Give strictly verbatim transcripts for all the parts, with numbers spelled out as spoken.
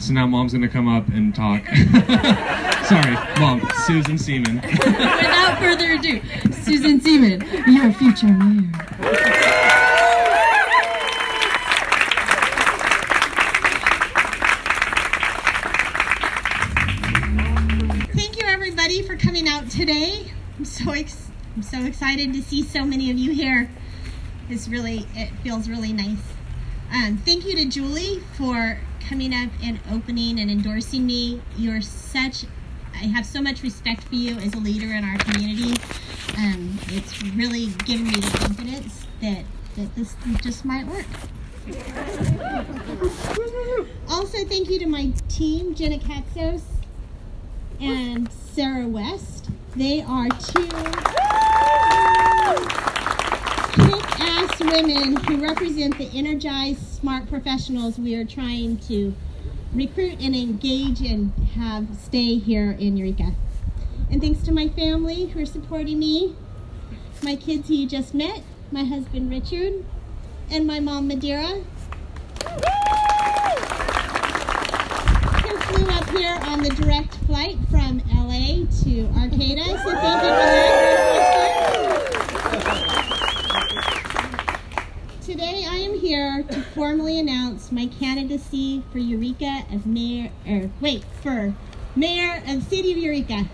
So now Mom's going to come up and talk. Sorry, Mom, Susan Seaman. Without further ado, Susan Seaman, your future mayor. Thank you, everybody, for coming out today. I'm so ex- I'm so excited to see so many of you here. It's really, it feels really nice. Um, thank you to Julie for coming up and opening and endorsing me. You're such, I have so much respect for you as a leader in our community. Um, it's really given me the confidence that, that this just might work. Also, thank you to my team, Jenna Katsos and Sarah West. They are two kick-ass women who represent the energized, smart professionals we are trying to recruit and engage and have stay here in Eureka. And thanks to my family who are supporting me, my kids who you just met, my husband Richard, and my mom Madeira, who flew up here on the direct flight from L A to Arcata. So thank you for that. Today I am here to formally announce my candidacy for Eureka as mayor, or wait, for mayor of the city of Eureka.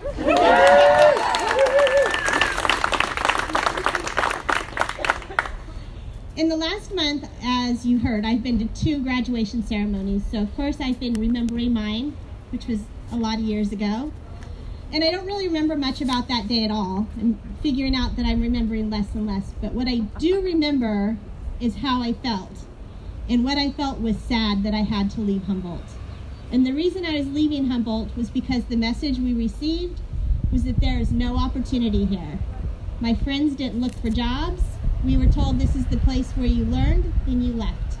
In the last month, as you heard, I've been to two graduation ceremonies. So of course I've been remembering mine, which was a lot of years ago. And I don't really remember much about that day at all. I'm figuring out that I'm remembering less and less. But what I do remember is how I felt. And what I felt was sad that I had to leave Humboldt. And the reason I was leaving Humboldt was because the message we received was that there is no opportunity here. My friends didn't look for jobs. We were told this is the place where you learned and you left.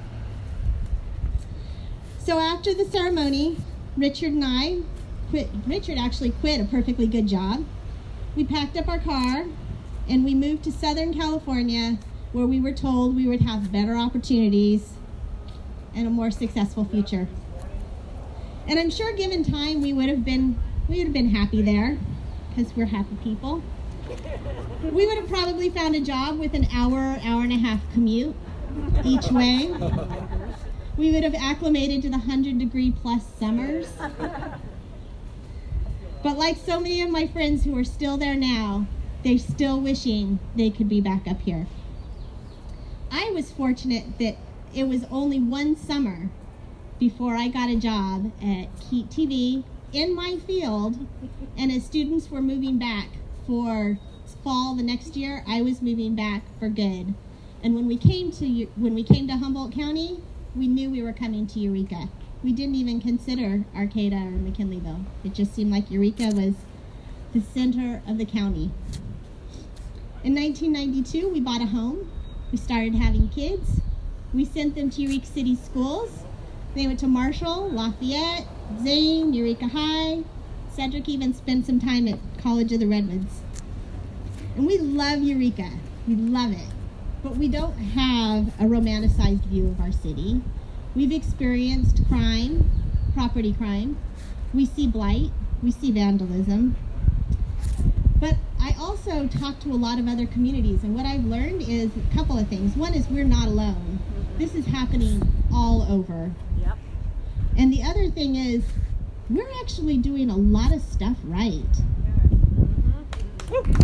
So after the ceremony, Richard and I quit. Richard actually quit a perfectly good job. We packed up our car and we moved to Southern California, where we were told we would have better opportunities and a more successful future. And I'm sure given time we would have been we would have been happy there, because we're happy people. We would have probably found a job with an hour, hour and a half commute each way. We would have acclimated to the hundred degree plus summers. But like so many of my friends who are still there now, they're still wishing they could be back up here. I was fortunate that it was only one summer before I got a job at Keat T V in my field, and as students were moving back for fall the next year, I was moving back for good. And when we came to when we came to Humboldt County, we knew we were coming to Eureka. We didn't even consider Arcata or McKinleyville. It just seemed like Eureka was the center of the county. In nineteen ninety-two, we bought a home. We started having kids. We sent them to Eureka City schools. They went to Marshall, Lafayette, Zane, Eureka High. Cedric even spent some time at College of the Redwoods. And we love Eureka. We love it. But we don't have a romanticized view of our city. We've experienced crime, property crime. We see blight. We see vandalism. But I also talk to a lot of other communities, and what I've learned is a couple of things. One is we're not alone. This is happening all over. Yep. And the other thing is we're actually doing a lot of stuff right. Mm-hmm.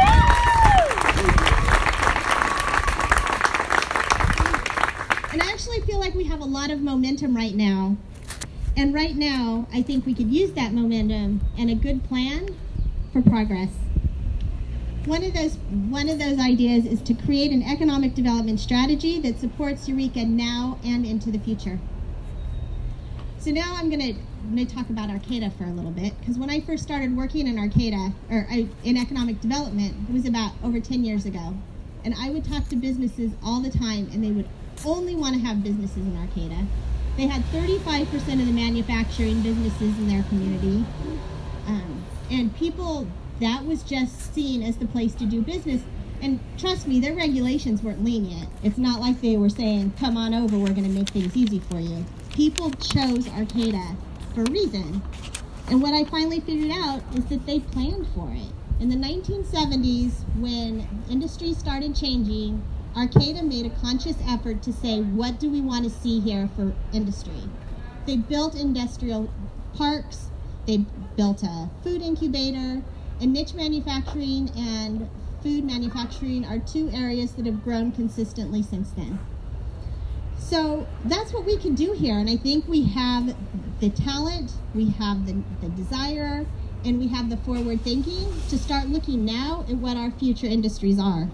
And I actually feel like we have a lot of momentum right now. And right now, I think we could use that momentum and a good plan for progress. One of those one of those ideas is to create an economic development strategy that supports Eureka now and into the future. So now I'm gonna, I'm gonna talk about Arcata for a little bit, because when I first started working in Arcata, or I, in economic development, it was about over ten years ago. And I would talk to businesses all the time, and they would only want to have businesses in Arcata. They had thirty-five percent of the manufacturing businesses in their community. Um, and people, that was just seen as the place to do business. And trust me, their regulations weren't lenient. It's not like they were saying, come on over, we're going to make things easy for you. People chose Arcata for a reason. And what I finally figured out is that they planned for it. In the nineteen seventies, when industry started changing, Arcata made a conscious effort to say, what do we want to see here for industry? They built industrial parks, they built a food incubator, and niche manufacturing and food manufacturing are two areas that have grown consistently since then. So that's what we can do here, and I think we have the talent, we have the, the desire, and we have the forward thinking to start looking now at what our future industries are.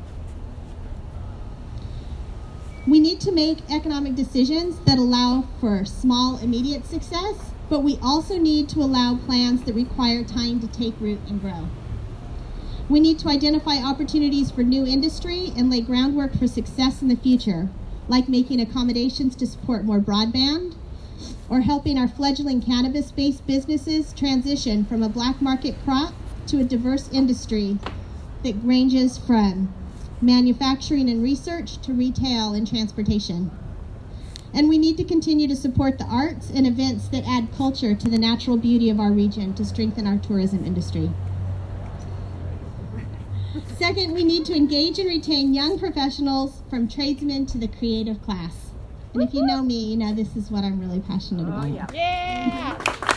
We need to make economic decisions that allow for small, immediate success, but we also need to allow plans that require time to take root and grow. We need to identify opportunities for new industry and lay groundwork for success in the future, like making accommodations to support more broadband, or helping our fledgling cannabis-based businesses transition from a black market crop to a diverse industry that ranges from manufacturing and research to retail and transportation. And we need to continue to support the arts and events that add culture to the natural beauty of our region to strengthen our tourism industry. Second, we need to engage and retain young professionals from tradesmen to the creative class. And if you know me, you know this is what I'm really passionate about. Oh, yeah. Yeah.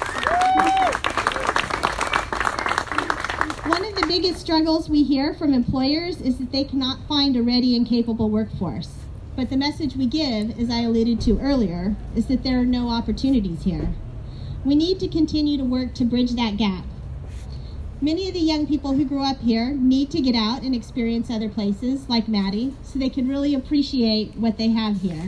One of the biggest struggles we hear from employers is that they cannot find a ready and capable workforce. But the message we give, as I alluded to earlier, is that there are no opportunities here. We need to continue to work to bridge that gap. Many of the young people who grew up here need to get out and experience other places, like Maddie, so they can really appreciate what they have here.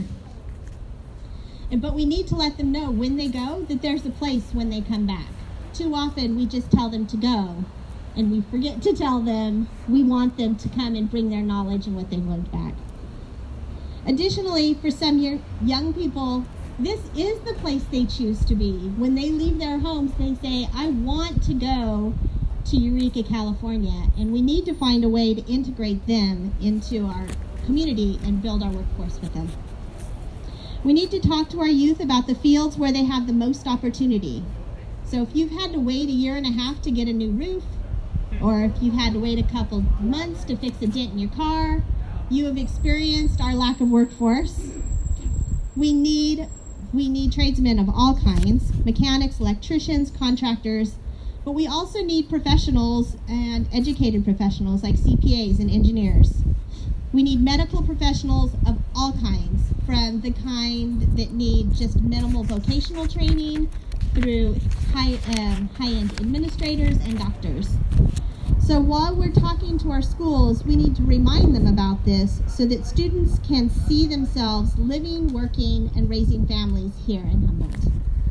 And, but we need to let them know when they go that there's a place when they come back. Too often we just tell them to go, and we forget to tell them we want them to come and bring their knowledge and what they've learned back. Additionally, for some year, young people, this is the place they choose to be. When they leave their homes, they say, I want to go to Eureka, California, and we need to find a way to integrate them into our community and build our workforce with them. We need to talk to our youth about the fields where they have the most opportunity. So if you've had to wait a year and a half to get a new roof, or if you've had to wait a couple months to fix a dent in your car, you have experienced our lack of workforce. We need, we need tradesmen of all kinds, mechanics, electricians, contractors, but we also need professionals and educated professionals like C P As and engineers. We need medical professionals of all kinds, from the kind that need just minimal vocational training through high, um, high-end administrators and doctors. So while we're talking to our schools, we need to remind them about this so that students can see themselves living, working, and raising families here in Humboldt.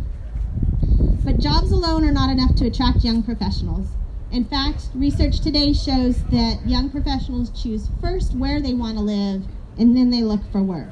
But jobs alone are not enough to attract young professionals. In fact, research today shows that young professionals choose first where they want to live, and then they look for work.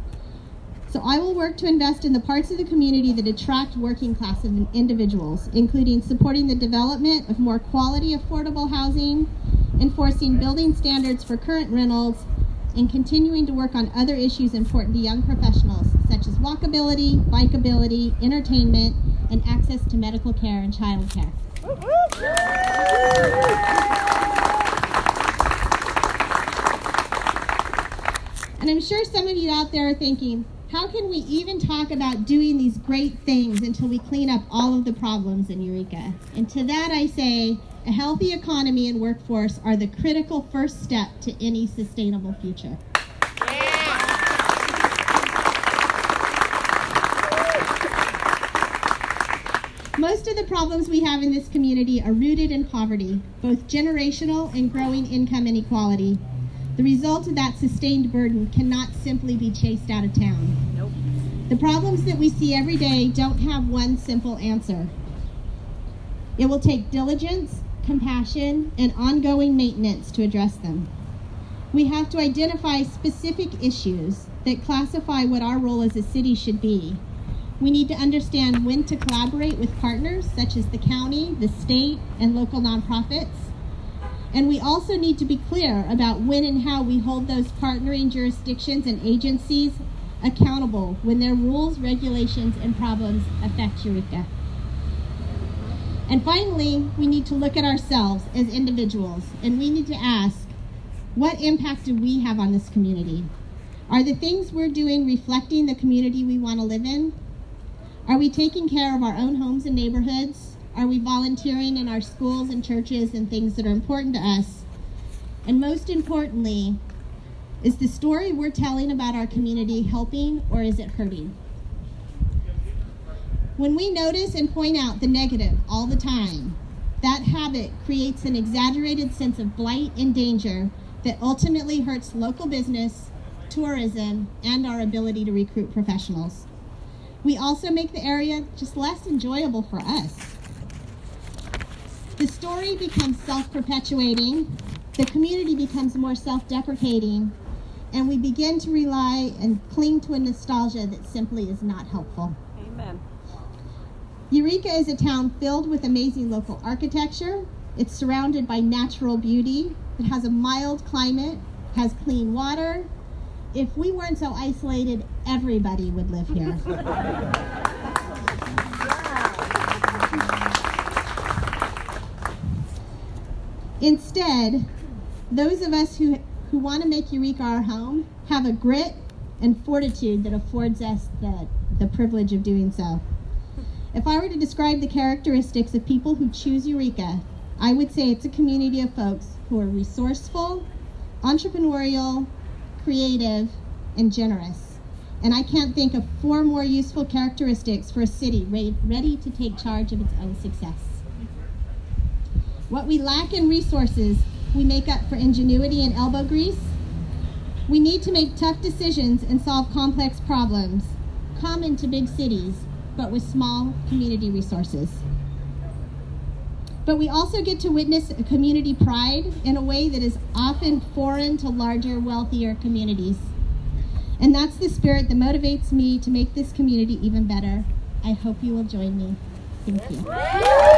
So I will work to invest in the parts of the community that attract working class individuals, including supporting the development of more quality, affordable housing, enforcing building standards for current rentals, and continuing to work on other issues important to young professionals, such as walkability, bikeability, entertainment, and access to medical care and child care. And I'm sure some of you out there are thinking, how can we even talk about doing these great things until we clean up all of the problems in Eureka? And to that I say, a healthy economy and workforce are the critical first step to any sustainable future. Most of the problems we have in this community are rooted in poverty, both generational and growing income inequality. The result of that sustained burden cannot simply be chased out of town. Nope. The problems that we see every day don't have one simple answer. It will take diligence, compassion, and ongoing maintenance to address them. We have to identify specific issues that classify what our role as a city should be. We need to understand when to collaborate with partners such as the county, the state, and local nonprofits. And we also need to be clear about when and how we hold those partnering jurisdictions and agencies accountable when their rules, regulations, and problems affect Eureka. And finally, we need to look at ourselves as individuals, and we need to ask, what impact do we have on this community? Are the things we're doing reflecting the community we want to live in? Are we taking care of our own homes and neighborhoods? Are we volunteering in our schools and churches and things that are important to us? And most importantly, is the story we're telling about our community helping, or is it hurting? When we notice and point out the negative all the time, that habit creates an exaggerated sense of blight and danger that ultimately hurts local business, tourism, and our ability to recruit professionals. We also make the area just less enjoyable for us. The story becomes self-perpetuating, the community becomes more self-deprecating, and we begin to rely and cling to a nostalgia that simply is not helpful. Amen. Eureka is a town filled with amazing local architecture. It's surrounded by natural beauty. It has a mild climate, has clean water. If we weren't so isolated, everybody would live here. Instead, those of us who, who want to make Eureka our home have a grit and fortitude that affords us the, the privilege of doing so. If I were to describe the characteristics of people who choose Eureka, I would say it's a community of folks who are resourceful, entrepreneurial, creative, and generous. And I can't think of four more useful characteristics for a city re- ready to take charge of its own success. What we lack in resources, we make up for ingenuity and elbow grease. We need to make tough decisions and solve complex problems, common to big cities, but with small community resources. But we also get to witness a community pride in a way that is often foreign to larger, wealthier communities. And that's the spirit that motivates me to make this community even better. I hope you will join me. Thank you.